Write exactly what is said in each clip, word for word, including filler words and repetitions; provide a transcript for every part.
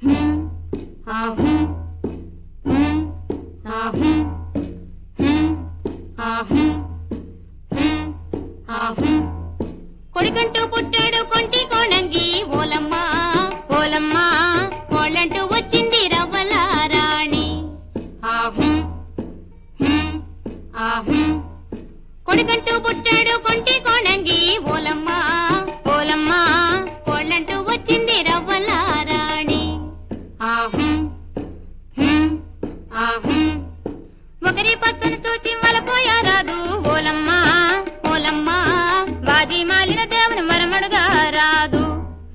కొడుకంటూ పుట్టాడు కొంటి కోణంగి ఓలమ్మ ఓలమ్మ కోళ్ళంటూ వచ్చింది రవ్వల రాణి. కొడుకంటూ పుట్టాడు కొంటి కోణంగి ఓలమ్మ ఓలమ్మ కోళ్ళంటూ వచ్చింది రవ్వల రాణి. ఒకరి పచ్చను చూచి మలపోయారాదు ఓలమ్మ ఓలమ్మ బాజీ మాలిన దేవుని మరమడుగా రాదు.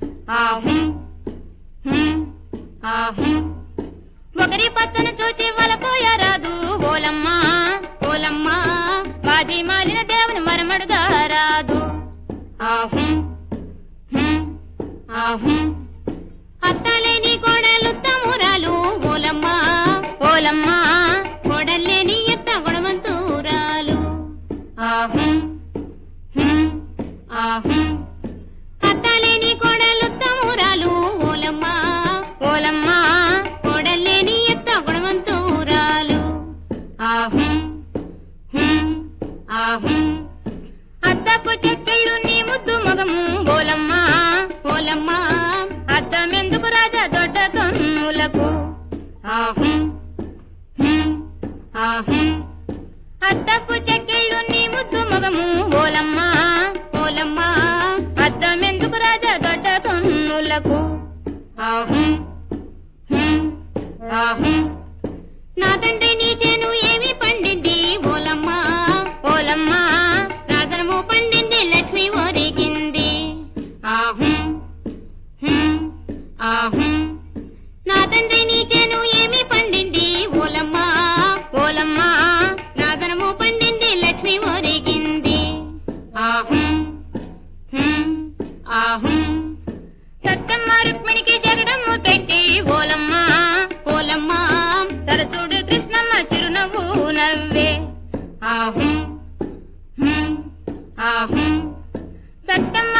ఒకరి పచ్చను చూచి వలపోయారాదు ఓలమ్మ ఓలమ్మ బాజీ మాలిన దేవుని మరమడుగా రాదు. అత్తలేని కోడలు తమురాలు ఓలమ్మ ఓలమ్మ కోడల్లేని ఎత్త గుణవంతురాలు. అత్తలేని కోడలు తమురాలు ఓలమ్మ ఓలమ్మ కోడల్లేని ఎత్త గుణవంతురాలు. అద్దపు చెక్కళ్ళు నీ ముద్దు మగము ఓలమ్మ ఓలమ్మ అద్దమెందుకు రాజా దొడ్డ కన్నులకు. అద్దపు చెక్కళ్ళు నీ ముద్దు మగము ఓలమ్మ ఓలమ్మ అద్దమెందుకు రాజా దొడ్డ కన్నులకు. నా తండ్రి నీ చేను ఏమి పండింది ఓలమ్మ ఓలమ్మ రాజనము పండింది లక్ష్మి ఒరిగింది. నా తండ్రి నీ చేను ఏమి పండింది ఓలమ్మ ఓలమ్మ రాజనము పండింది లక్ష్మి ఒరిగింది. సత్తమ్మ రుక్మిణికి జగడము పెట్టి ఓలమ్మ ఓలమ్మ సరసుడు కృష్ణమ్మ చిరునవ్వు నవ్వే. సత్తమ్మ